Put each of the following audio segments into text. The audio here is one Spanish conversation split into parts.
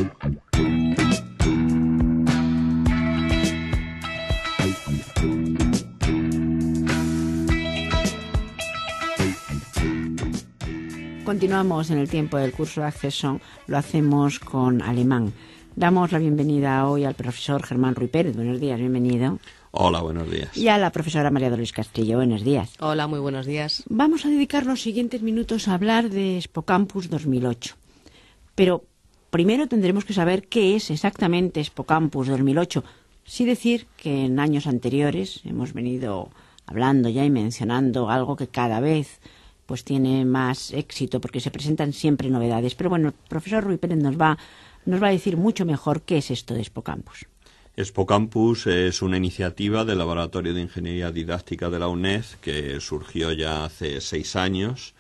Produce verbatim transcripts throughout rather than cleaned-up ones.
Continuamos en el tiempo del curso de Accession, lo hacemos con alemán. Damos la bienvenida hoy al profesor Germán Ruy Pérez. Buenos días, bienvenido. Hola, buenos días. Y a la profesora María Dolores Castillo. Buenos días. Hola, muy buenos días. Vamos a dedicar los siguientes minutos a hablar de Expocampus dos mil ocho. Pero primero tendremos que saber qué es exactamente Expocampus dos mil ocho. Sí decir que en años anteriores hemos venido hablando ya y mencionando algo que cada vez pues tiene más éxito porque se presentan siempre novedades. Pero bueno, el profesor Ruy Pérez nos va, nos va a decir mucho mejor qué es esto de Expocampus. Expocampus es una iniciativa del Laboratorio de Ingeniería Didáctica de la UNED que surgió ya hace seis años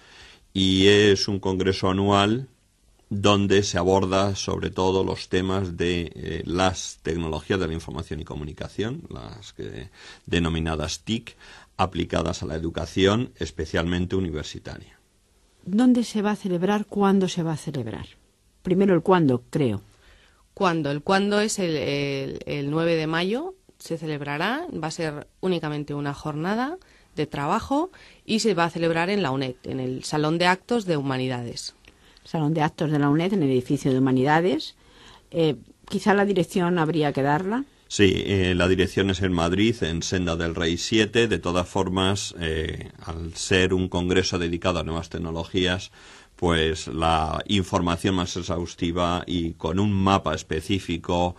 y es un congreso anual donde se aborda sobre todo los temas de eh, las tecnologías de la información y comunicación, las que, denominadas T I C, aplicadas a la educación, especialmente universitaria. ¿Dónde se va a celebrar? ¿Cuándo se va a celebrar? Primero el cuándo, creo. ¿Cuándo? El cuándo es el, el, el nueve de mayo, se celebrará, va a ser únicamente una jornada de trabajo y se va a celebrar en la UNED, en el Salón de Actos de Humanidades. Salón de Actos de la UNED, en el edificio de Humanidades. Eh, quizá la dirección habría que darla. Sí, eh, la dirección es en Madrid, en Senda del Rey siete. De todas formas, eh, al ser un congreso dedicado a nuevas tecnologías, pues la información más exhaustiva y con un mapa específico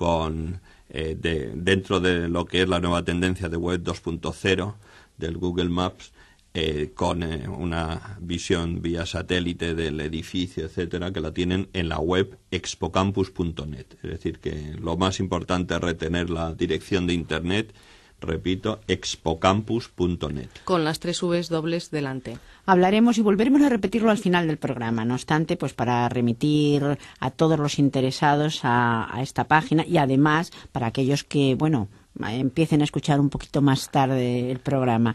con eh, de, dentro de lo que es la nueva tendencia de Web dos punto cero del Google Maps, eh, con eh, una visión vía satélite del edificio, etcétera, que la tienen en la web expocampus punto net. Es decir, que lo más importante es retener la dirección de internet, repito, expocampus punto net. Con las tres Vs dobles delante. Hablaremos y volveremos a repetirlo al final del programa. No obstante, pues para remitir a todos los interesados a, a esta página y además para aquellos que, bueno, empiecen a escuchar un poquito más tarde el programa.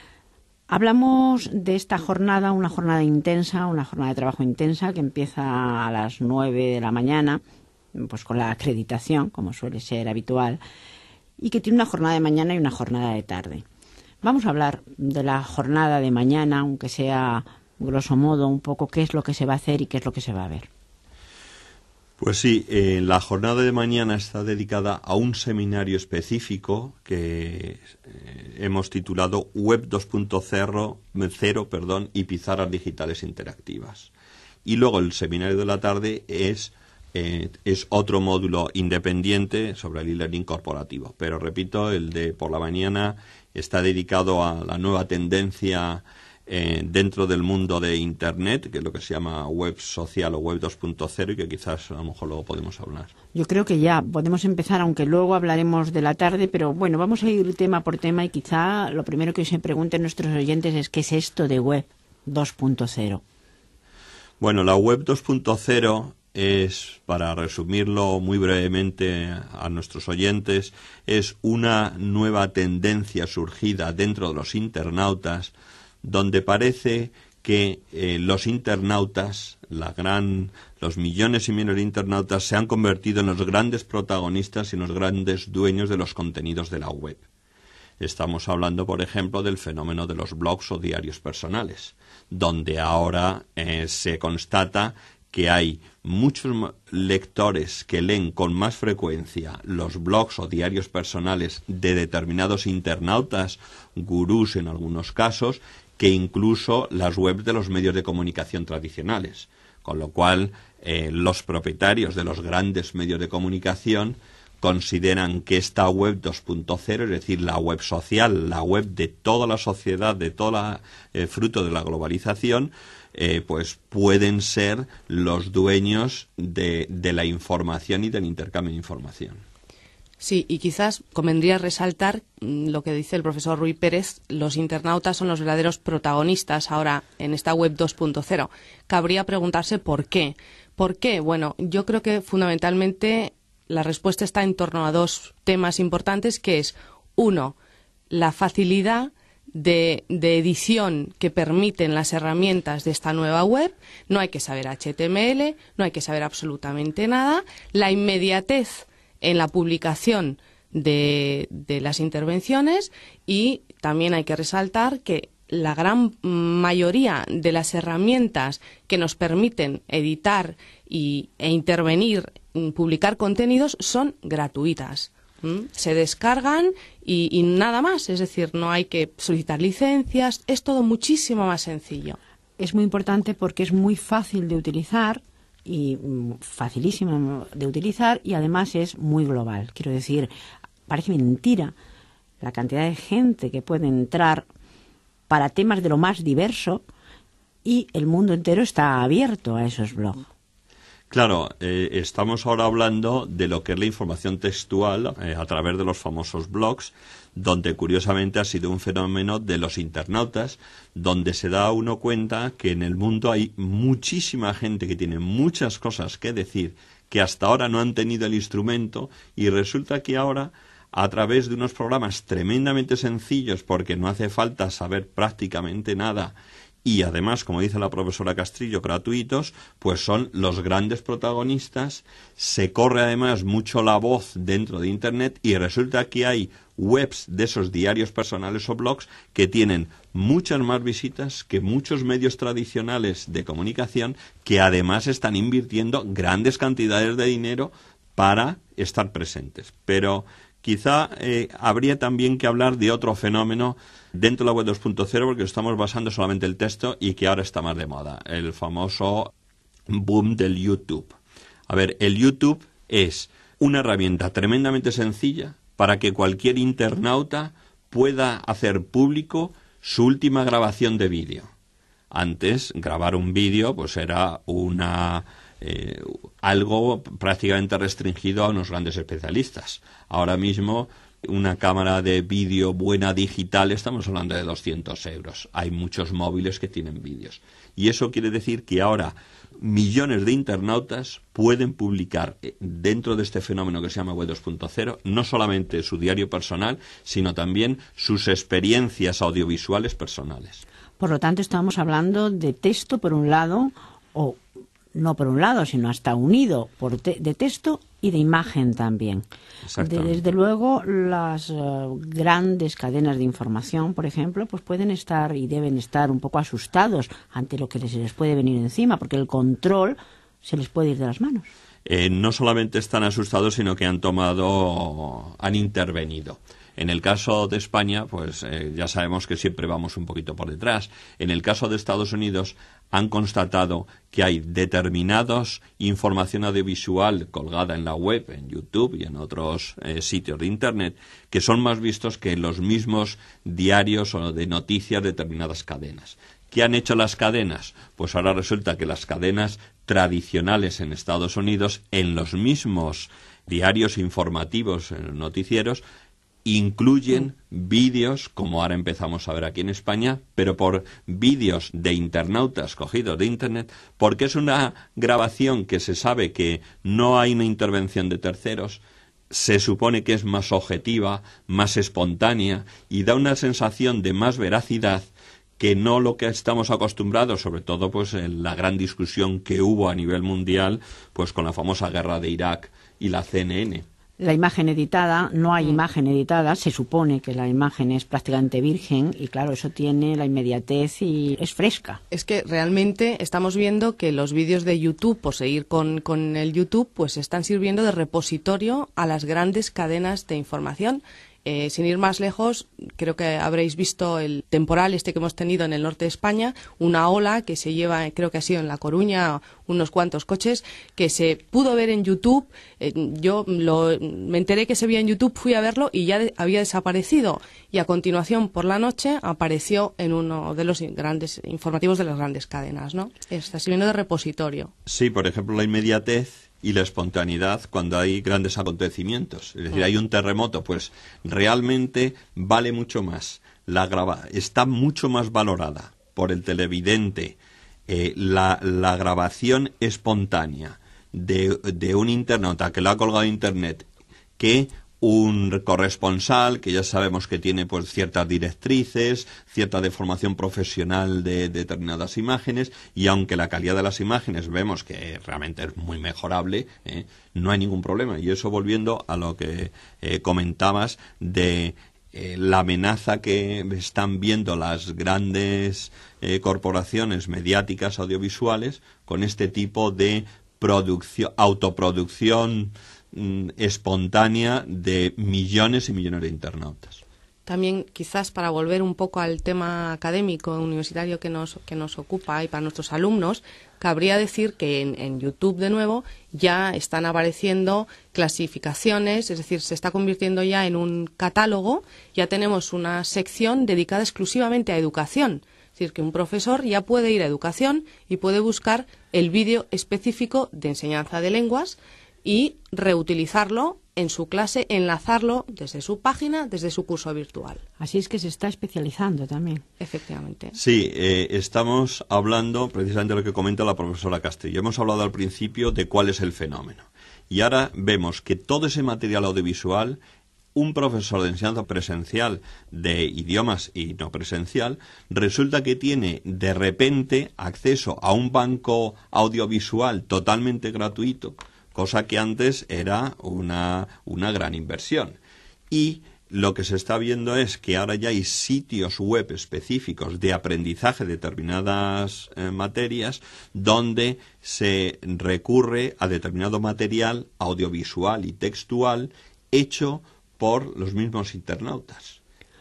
Hablamos de esta jornada, una jornada intensa, una jornada de trabajo intensa que empieza a las nueve de la mañana, pues con la acreditación, como suele ser habitual, y que tiene una jornada de mañana y una jornada de tarde. Vamos a hablar de la jornada de mañana, aunque sea grosso modo un poco qué es lo que se va a hacer y qué es lo que se va a ver. Pues sí, eh, la jornada de mañana está dedicada a un seminario específico que eh, hemos titulado Web dos punto cero perdón, y pizarras digitales interactivas. Y luego el seminario de la tarde es, eh, es otro módulo independiente sobre el e-learning corporativo. Pero repito, el de por la mañana está dedicado a la nueva tendencia Eh, dentro del mundo de Internet, que es lo que se llama web social o web dos punto cero, y que quizás a lo mejor luego podemos hablar. Yo creo que ya podemos empezar, aunque luego hablaremos de la tarde, pero bueno, vamos a ir tema por tema y quizá lo primero que se pregunten nuestros oyentes es ¿qué es esto de web dos punto cero? Bueno, la web dos punto cero es, para resumirlo muy brevemente a nuestros oyentes, es una nueva tendencia surgida dentro de los internautas, donde parece que eh, los internautas, la gran, los millones y millones de internautas se han convertido en los grandes protagonistas y en los grandes dueños de los contenidos de la web. Estamos hablando, por ejemplo, del fenómeno de los blogs o diarios personales, donde ahora eh, se constata que hay muchos lectores que leen con más frecuencia los blogs o diarios personales de determinados internautas, gurús en algunos casos, que incluso las webs de los medios de comunicación tradicionales. Con lo cual, eh, los propietarios de los grandes medios de comunicación consideran que esta web dos punto cero, es decir, la web social, la web de toda la sociedad, de todo el eh, fruto de la globalización, eh, pues pueden ser los dueños de, de la información y del intercambio de información. Sí, y quizás convendría resaltar mmm, lo que dice el profesor Ruy Pérez, los internautas son los verdaderos protagonistas ahora en esta web dos punto cero. Cabría preguntarse por qué. ¿Por qué? Bueno, yo creo que fundamentalmente la respuesta está en torno a dos temas importantes, que es, uno, la facilidad de, de edición que permiten las herramientas de esta nueva web. No hay que saber H T M L, no hay que saber absolutamente nada. La inmediatez en la publicación de, de las intervenciones, y también hay que resaltar que la gran mayoría de las herramientas que nos permiten editar y, e intervenir, publicar contenidos, son gratuitas. ¿Mm? Se descargan y, y nada más, es decir, no hay que solicitar licencias, es todo muchísimo más sencillo. Es muy importante porque es muy fácil de utilizar y facilísimo de utilizar, y además es muy global. Quiero decir, parece mentira la cantidad de gente que puede entrar para temas de lo más diverso, y el mundo entero está abierto a esos blogs. Claro, eh, estamos ahora hablando de lo que es la información textual eh, a través de los famosos blogs, donde curiosamente ha sido un fenómeno de los internautas, donde se da uno cuenta que en el mundo hay muchísima gente que tiene muchas cosas que decir, que hasta ahora no han tenido el instrumento, y resulta que ahora, a través de unos programas tremendamente sencillos, porque no hace falta saber prácticamente nada, y además, como dice la profesora Castrillo, gratuitos, pues son los grandes protagonistas. Se corre además mucho la voz dentro de Internet, y resulta que hay webs de esos diarios personales o blogs que tienen muchas más visitas que muchos medios tradicionales de comunicación, que además están invirtiendo grandes cantidades de dinero para estar presentes. Pero quizá eh, habría también que hablar de otro fenómeno dentro de la web dos punto cero, porque estamos basando solamente el texto y que ahora está más de moda, el famoso boom del YouTube. A ver, el YouTube es una herramienta tremendamente sencilla para que cualquier internauta pueda hacer público su última grabación de vídeo. Antes, grabar un vídeo pues era una... Eh, algo prácticamente restringido a unos grandes especialistas. Ahora mismo, una cámara de vídeo buena digital, estamos hablando de doscientos euros. Hay muchos móviles que tienen vídeos. Y eso quiere decir que ahora millones de internautas pueden publicar dentro de este fenómeno que se llama web dos punto cero, no solamente su diario personal, sino también sus experiencias audiovisuales personales. Por lo tanto, estamos hablando de texto por un lado, o no por un lado, sino hasta unido por te de texto y de imagen también. De, desde luego, las uh, grandes cadenas de información, por ejemplo, pues pueden estar y deben estar un poco asustados ante lo que se les puede venir encima, porque el control se les puede ir de las manos. Eh, no solamente están asustados, sino que han tomado, han intervenido. En el caso de España, pues eh, ya sabemos que siempre vamos un poquito por detrás. En el caso de Estados Unidos, han constatado que hay determinados información audiovisual colgada en la web, en YouTube y en otros eh, sitios de Internet, que son más vistos que los mismos diarios o de noticias de determinadas cadenas. ¿Qué han hecho las cadenas? Pues ahora resulta que las cadenas tradicionales en Estados Unidos, en los mismos diarios informativos, en los noticieros, incluyen vídeos, como ahora empezamos a ver aquí en España, pero por vídeos de internautas cogidos de Internet, porque es una grabación que se sabe que no hay una intervención de terceros, se supone que es más objetiva, más espontánea y da una sensación de más veracidad que no lo que estamos acostumbrados, sobre todo pues en la gran discusión que hubo a nivel mundial, pues con la famosa guerra de Irak y la C N N. La imagen editada, no hay imagen editada, se supone que la imagen es prácticamente virgen y claro, eso tiene la inmediatez y es fresca. Es que realmente estamos viendo que los vídeos de YouTube, por seguir con, con el YouTube, pues están sirviendo de repositorio a las grandes cadenas de información. Eh, sin ir más lejos, creo que habréis visto el temporal este que hemos tenido en el norte de España, una ola que se lleva, creo que ha sido en La Coruña, unos cuantos coches, que se pudo ver en YouTube. Eh, yo lo, me enteré que se veía en YouTube, fui a verlo y ya de, había desaparecido. Y a continuación, por la noche, apareció en uno de los grandes informativos de las grandes cadenas, ¿no? Está sirviendo de repositorio. Sí, por ejemplo, la inmediatez y la espontaneidad cuando hay grandes acontecimientos. Es decir, hay un terremoto, pues realmente vale mucho más. La grava está mucho más valorada por el televidente eh, la, la grabación espontánea de, de un internauta que lo ha colgado a Internet que un corresponsal que ya sabemos que tiene pues ciertas directrices, cierta deformación profesional de, de determinadas imágenes, y aunque la calidad de las imágenes vemos que realmente es muy mejorable, ¿eh? no hay ningún problema. Y eso volviendo a lo que eh, comentabas de eh, la amenaza que están viendo las grandes eh, corporaciones mediáticas audiovisuales con este tipo de producción, autoproducción espontánea de millones y millones de internautas. También, quizás para volver un poco al tema académico universitario que nos que nos ocupa y para nuestros alumnos, cabría decir que en, en YouTube, de nuevo, ya están apareciendo clasificaciones, es decir, se está convirtiendo ya en un catálogo, ya tenemos una sección dedicada exclusivamente a educación. Es decir, que un profesor ya puede ir a educación y puede buscar el vídeo específico de enseñanza de lenguas y reutilizarlo en su clase, enlazarlo desde su página, desde su curso virtual. Así es que se está especializando también. Efectivamente. Sí, eh, estamos hablando precisamente de lo que comenta la profesora Castillo. Hemos hablado al principio de cuál es el fenómeno. Y ahora vemos que todo ese material audiovisual, un profesor de enseñanza presencial de idiomas y no presencial, resulta que tiene de repente acceso a un banco audiovisual totalmente gratuito, cosa que antes era una, una gran inversión. Y lo que se está viendo es que ahora ya hay sitios web específicos de aprendizaje de determinadas eh, materias donde se recurre a determinado material audiovisual y textual hecho por los mismos internautas.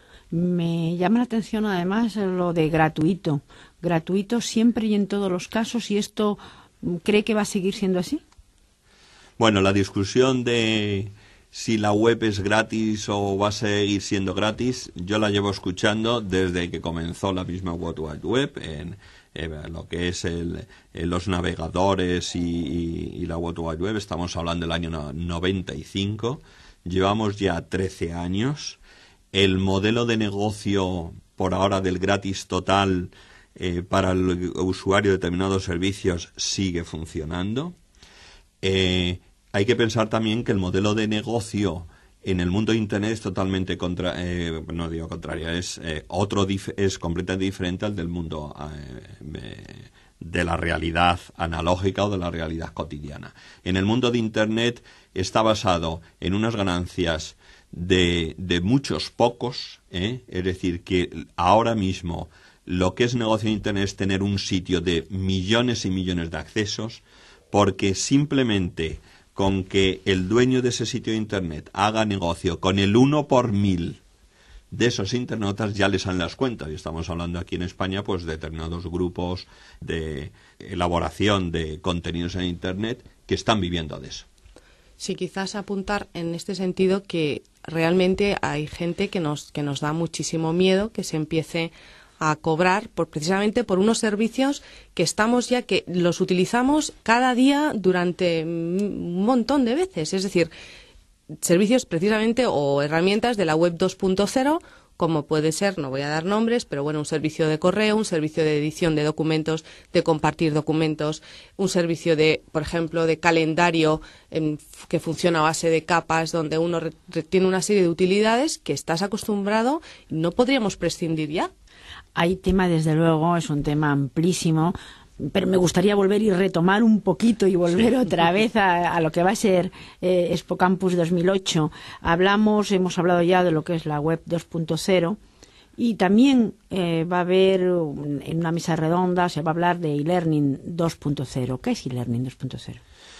Me llama la atención además lo de gratuito. Gratuito siempre y en todos los casos, ¿y esto cree que va a seguir siendo así? Bueno, la discusión de si la web es gratis o va a seguir siendo gratis, yo la llevo escuchando desde que comenzó la misma World Wide Web, en, en lo que es el, en los navegadores y, y, y la World Wide Web. Estamos hablando del año noventa y cinco, llevamos ya trece años. El modelo de negocio, por ahora, del gratis total eh, para el usuario de determinados servicios sigue funcionando. Eh, hay que pensar también que el modelo de negocio en el mundo de Internet es totalmente contra, eh, no digo contrario, es eh, otro dif- es completamente diferente al del mundo eh, de la realidad analógica o de la realidad cotidiana. En el mundo de Internet está basado en unas ganancias de, de muchos pocos, ¿eh? Es decir, que ahora mismo lo que es negocio en Internet es tener un sitio de millones y millones de accesos, porque simplemente con que el dueño de ese sitio de Internet haga negocio con el uno por mil de esos internautas ya le salen las cuentas. Y estamos hablando aquí en España pues de determinados grupos de elaboración de contenidos en Internet que están viviendo de eso. Sí, quizás apuntar en este sentido que realmente hay gente que nos, que nos da muchísimo miedo que se empiece a cobrar por precisamente por unos servicios que estamos ya que los utilizamos cada día durante un montón de veces, es decir, servicios precisamente o herramientas de la web dos punto cero, como puede ser, no voy a dar nombres, pero bueno, un servicio de correo, un servicio de edición de documentos, de compartir documentos, un servicio de, por ejemplo, de calendario en, que funciona a base de capas, donde uno re, re, tiene una serie de utilidades que estás acostumbrado y no podríamos prescindir ya. Hay tema, desde luego, es un tema amplísimo, pero me gustaría volver y retomar un poquito y volver sí. otra vez a, a lo que va a ser eh, Expo Campus dos mil ocho. Hablamos, hemos hablado ya de lo que es la web dos punto cero y también eh, va a haber en una mesa redonda, se va a hablar de e-learning dos punto cero. ¿Qué es e-learning dos punto cero?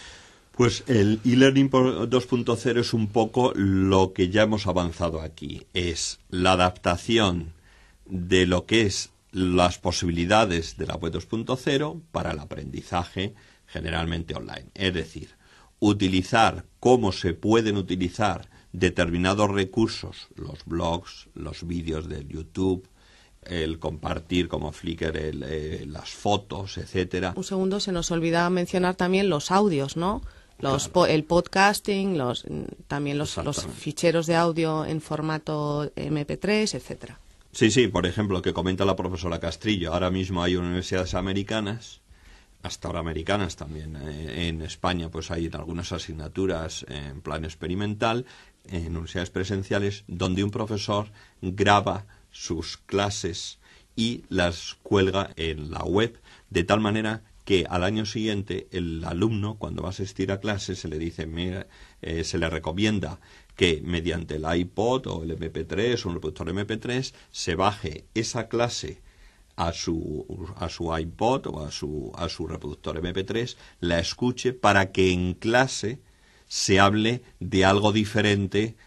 Pues el e-learning dos punto cero es un poco lo que ya hemos avanzado aquí. Es la adaptación de lo que es las posibilidades de la web dos punto cero para el aprendizaje generalmente online. Es decir, utilizar cómo se pueden utilizar determinados recursos, los blogs, los vídeos de YouTube, el compartir como Flickr el, eh, las fotos, etcétera. Un segundo, se nos olvidaba mencionar también los audios, ¿no? Los claro. po- el podcasting, los también los, los ficheros de audio en formato eme pe tres, etcétera. Sí, sí, por ejemplo, que comenta la profesora Castrillo, ahora mismo hay universidades americanas hasta ahora americanas también. Eh, en España pues hay algunas asignaturas en plan experimental, en universidades presenciales, donde un profesor graba sus clases y las cuelga en la web, de tal manera que al año siguiente el alumno, cuando va a asistir a clase, se le dice, mira, eh, se le recomienda que mediante el iPod o el eme pe tres o un reproductor eme pe tres se baje esa clase a su a su iPod o a su a su reproductor eme pe tres, la escuche para que en clase se hable de algo diferente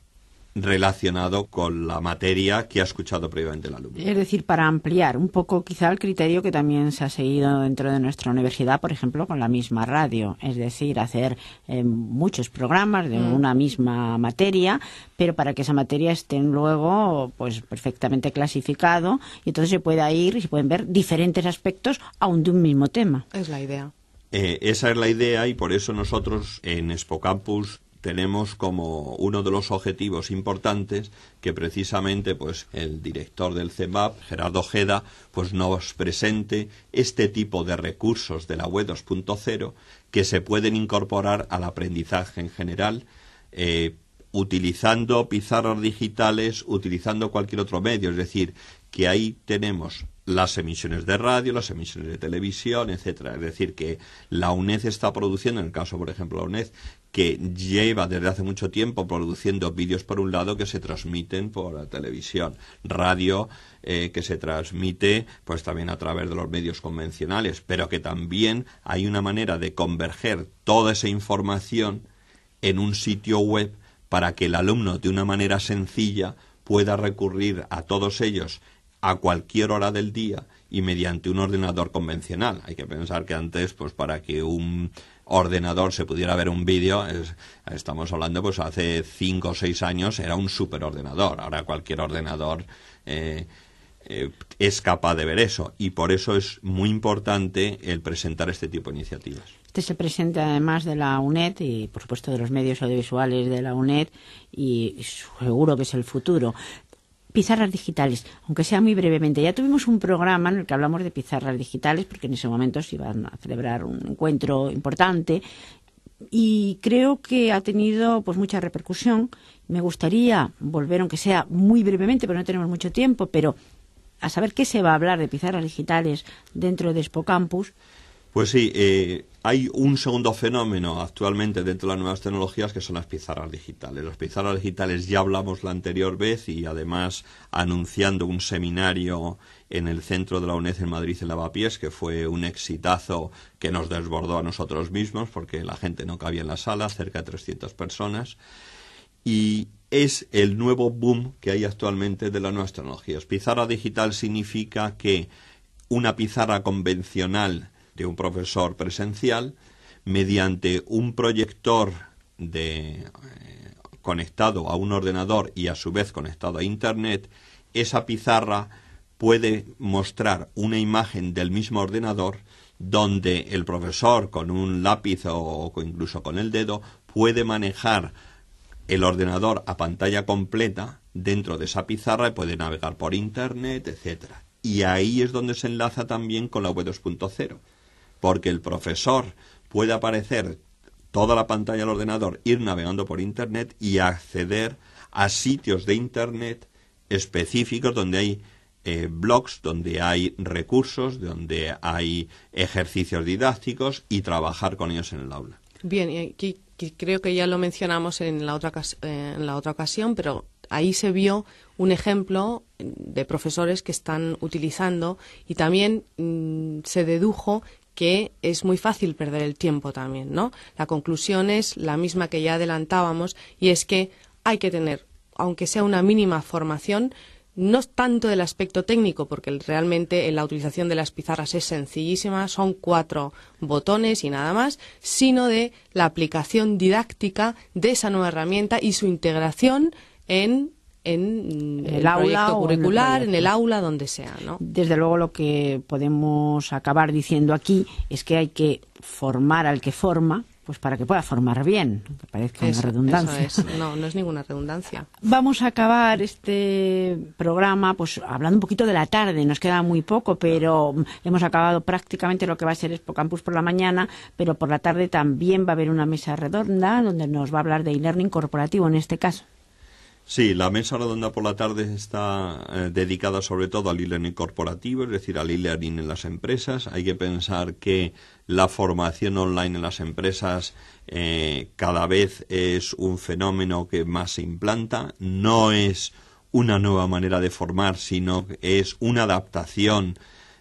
relacionado con la materia que ha escuchado previamente el alumno. Es decir, para ampliar un poco quizá el criterio que también se ha seguido dentro de nuestra universidad, por ejemplo, con la misma radio, es decir, hacer eh, muchos programas de mm. una misma materia, pero para que esa materia esté luego pues perfectamente clasificado y entonces se pueda ir y se pueden ver diferentes aspectos aún de un mismo tema. Es la idea. Eh, esa es la idea y por eso nosotros en Expocampus tenemos como uno de los objetivos importantes que precisamente pues el director del C E M A P, Gerardo Ojeda, pues nos presente este tipo de recursos de la web dos punto cero que se pueden incorporar al aprendizaje en general, eh, utilizando pizarras digitales, utilizando cualquier otro medio, es decir, que ahí tenemos las emisiones de radio, las emisiones de televisión, etcétera. Es decir, que la UNED está produciendo, en el caso, por ejemplo, la UNED, que lleva desde hace mucho tiempo produciendo vídeos por un lado que se transmiten por la televisión, radio eh, que se transmite pues también a través de los medios convencionales, pero que también hay una manera de converger toda esa información en un sitio web para que el alumno de una manera sencilla pueda recurrir a todos ellos a cualquier hora del día y mediante un ordenador convencional. Hay que pensar que antes, pues para que un ordenador se pudiera ver un vídeo, es, estamos hablando pues hace cinco o seis años, era un superordenador. Ahora cualquier ordenador eh, eh, es capaz de ver eso y por eso es muy importante el presentar este tipo de iniciativas. Este se presenta además de la UNED y por supuesto de los medios audiovisuales de la UNED y seguro que es el futuro. Pizarras digitales, aunque sea muy brevemente. Ya tuvimos un programa en el que hablamos de pizarras digitales porque en ese momento se iban a celebrar un encuentro importante y creo que ha tenido pues mucha repercusión. Me gustaría volver, aunque sea muy brevemente, pero no tenemos mucho tiempo, pero a saber qué se va a hablar de pizarras digitales dentro de Expocampus. Pues sí, eh, hay un segundo fenómeno actualmente dentro de las nuevas tecnologías que son las pizarras digitales. Las pizarras digitales ya hablamos la anterior vez y además anunciando un seminario en el centro de la UNED en Madrid, en Lavapiés, que fue un exitazo que nos desbordó a nosotros mismos porque la gente no cabía en la sala, cerca de trescientas personas. Y es el nuevo boom que hay actualmente de las nuevas tecnologías. Pizarra digital significa que una pizarra convencional de un profesor presencial, mediante un proyector de, eh, conectado a un ordenador y a su vez conectado a Internet, esa pizarra puede mostrar una imagen del mismo ordenador donde el profesor con un lápiz o incluso con el dedo puede manejar el ordenador a pantalla completa dentro de esa pizarra y puede navegar por Internet, etcétera. Y ahí es donde se enlaza también con la web dos punto cero. Porque el profesor puede aparecer toda la pantalla del ordenador, ir navegando por Internet y acceder a sitios de Internet específicos donde hay eh, blogs, donde hay recursos, donde hay ejercicios didácticos y trabajar con ellos en el aula. Bien, y aquí creo que ya lo mencionamos en la otra, en la otra ocasión, pero ahí se vio un ejemplo de profesores que están utilizando y también mmm, se dedujo que es muy fácil perder el tiempo también, ¿no? La conclusión es la misma que ya adelantábamos y es que hay que tener, aunque sea una mínima formación, no tanto del aspecto técnico, porque realmente la utilización de las pizarras es sencillísima, son cuatro botones y nada más, sino de la aplicación didáctica de esa nueva herramienta y su integración en en el, el aula curricular, en el, en el aula, donde sea, ¿no? Desde luego lo que podemos acabar diciendo aquí es que hay que formar al que forma, pues para que pueda formar bien, que parezca Eso, una redundancia. eso es. No, no es ninguna redundancia. Vamos a acabar este programa pues hablando un poquito de la tarde, nos queda muy poco, pero hemos acabado prácticamente lo que va a ser Expo Campus por la mañana, pero por la tarde también va a haber una mesa redonda donde nos va a hablar de e-learning corporativo en este caso. Sí, la mesa redonda por la tarde está eh, dedicada sobre todo al e-learning corporativo, es decir, al e-learning en las empresas. Hay que pensar que la formación online en las empresas eh, cada vez es un fenómeno que más se implanta. No es una nueva manera de formar, sino que es una adaptación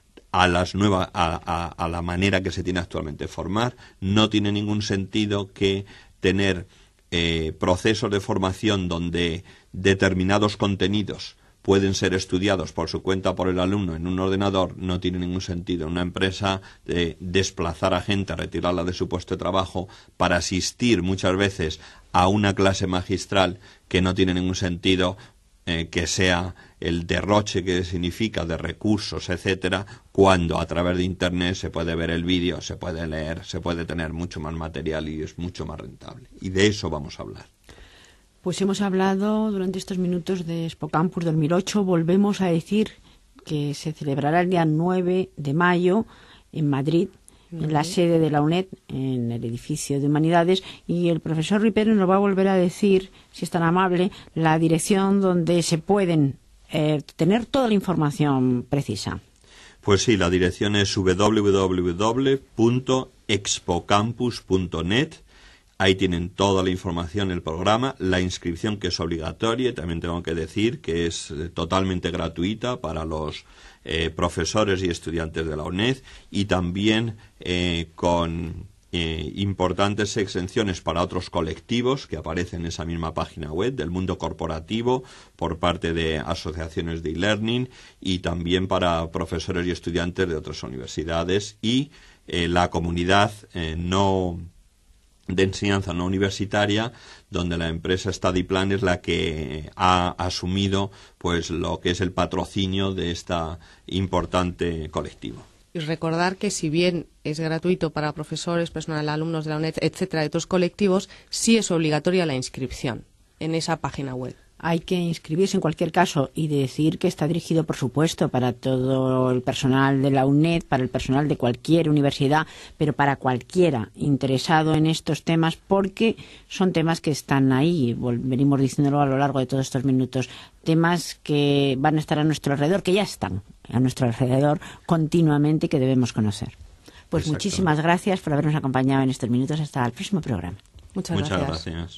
a las nuevas a, a, a la manera que se tiene actualmente de formar. No tiene ningún sentido que tener eh, procesos de formación donde determinados contenidos pueden ser estudiados por su cuenta por el alumno en un ordenador. No tiene ningún sentido una empresa de desplazar a gente, retirarla de su puesto de trabajo para asistir muchas veces a una clase magistral que no tiene ningún sentido, eh, que sea el derroche que significa de recursos, etcétera, cuando a través de Internet se puede ver el vídeo, se puede leer, se puede tener mucho más material y es mucho más rentable. Y de eso vamos a hablar. Pues hemos hablado durante estos minutos de Expo Campus dos mil ocho. Volvemos a decir que se celebrará el día nueve de mayo en Madrid, uh-huh. en la sede de la UNED, en el edificio de Humanidades, y el profesor Ruy Pérez nos va a volver a decir, si es tan amable, la dirección donde se pueden eh, tener toda la información precisa. Pues sí, la dirección es doble u doble u doble u punto expocampus punto net. Ahí tienen toda la información, el programa, la inscripción que es obligatoria, y también tengo que decir que es totalmente gratuita para los eh, profesores y estudiantes de la UNED, y también eh, con eh, importantes exenciones para otros colectivos que aparecen en esa misma página web del mundo corporativo por parte de asociaciones de e-learning, y también para profesores y estudiantes de otras universidades y eh, la comunidad eh, no de enseñanza no universitaria, donde la empresa StudyPlan es la que ha asumido pues lo que es el patrocinio de este importante colectivo. Y recordar que si bien es gratuito para profesores, personal, alumnos de la UNED, etcétera, de otros colectivos, sí es obligatoria la inscripción en esa página web. Hay que inscribirse en cualquier caso y decir que está dirigido, por supuesto, para todo el personal de la UNED, para el personal de cualquier universidad, pero para cualquiera interesado en estos temas, porque son temas que están ahí, venimos diciéndolo a lo largo de todos estos minutos, temas que van a estar a nuestro alrededor, que ya están a nuestro alrededor continuamente y que debemos conocer. Pues muchísimas gracias por habernos acompañado en estos minutos. Hasta el próximo programa. Muchas, Muchas gracias. gracias.